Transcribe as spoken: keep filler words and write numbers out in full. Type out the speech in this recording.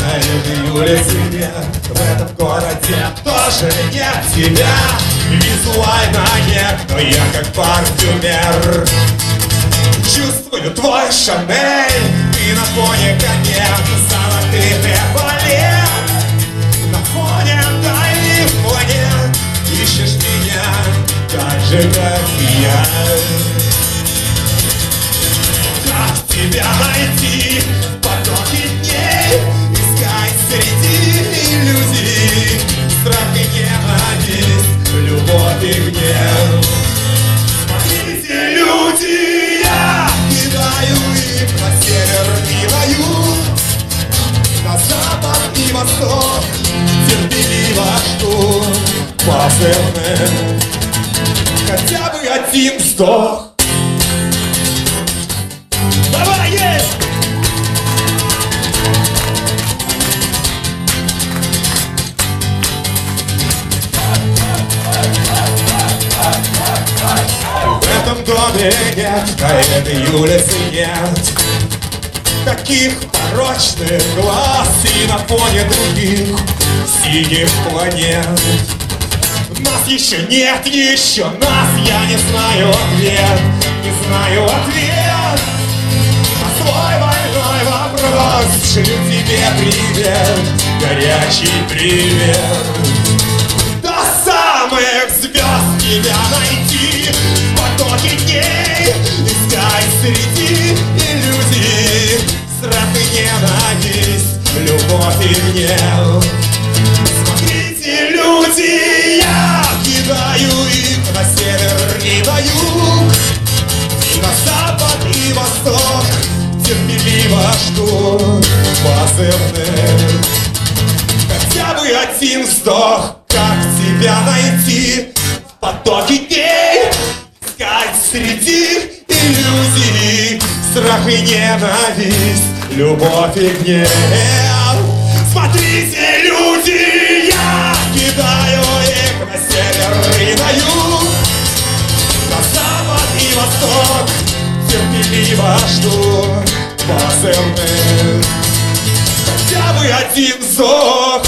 на этой улице нет, в этом городе тоже нет тебя. Визуально нет, но я как парфюмер чувствую твой Шанель. Ты на фоне коньяк, золотых эполет, на фоне дальнем фоне ищешь меня так же, как я. Как тебя найти в потоке дней, искать среди иллюзий страх и ненависть, любовь и гнев. Смотрите, люди, я кидаю их на север и на юг, на запад и восток, терпеливо жду позывным хотя бы один вздох. Давай, есть! В этом доме нет, на этой улице нет таких порочных глаз, и на фоне других синих планет нас еще нет, еще нас. Я не знаю ответ, не знаю ответ на свой больной вопрос. Шлю тебе привет, горячий привет. До самых звезд тебя найти в потоке дней, искать среди иллюзий страх и ненависть, любовь и гнев. Смотрите, люди, я кидаю их на север и на юг, на запад и восток, терпеливо жду позывных хотя бы один вздох. Как тебя найти в потоке дней, искать среди иллюзий страх и ненависть, любовь и гнев. Смотрите, люди, я кидаю их на север и на юг, на запад и восток, терпеливо жду позывных хотя бы один вздох.